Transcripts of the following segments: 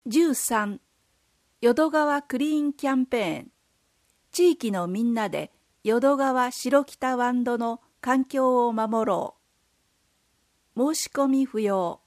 13. 淀川クリーンキャンペーン。地域のみんなで淀川白北湾戸の環境を守ろう。申し込み不要。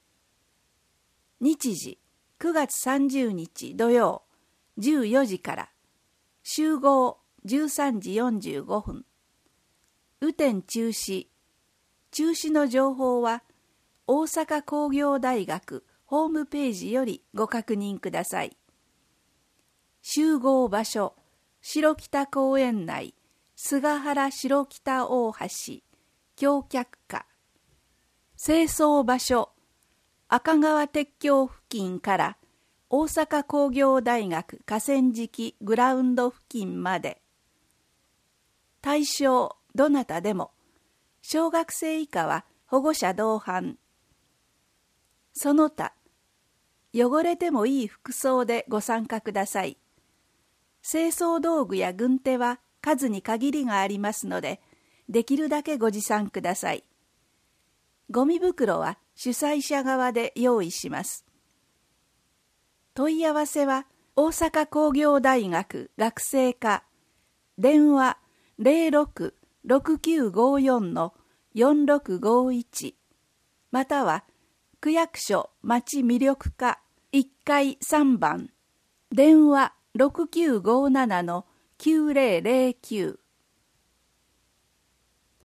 日時9月30日土曜14時から。集合13時45分。雨天中止。中止の情報は大阪工業大学ホームページよりご確認ください。集合場所、白北公園内、菅原白北大橋、橋脚下。清掃場所、赤川鉄橋付近から大阪工業大学河川敷グラウンド付近まで。対象、どなたでも。小学生以下は保護者同伴。その他、汚れてもいい服装でご参加ください。清掃道具や軍手は数に限りがありますので、できるだけご持参ください。ゴミ袋は主催者側で用意します。問い合わせは大阪工業大学学生課、電話06-6954-4651または区役所町魅力課1階3番電話6957-9009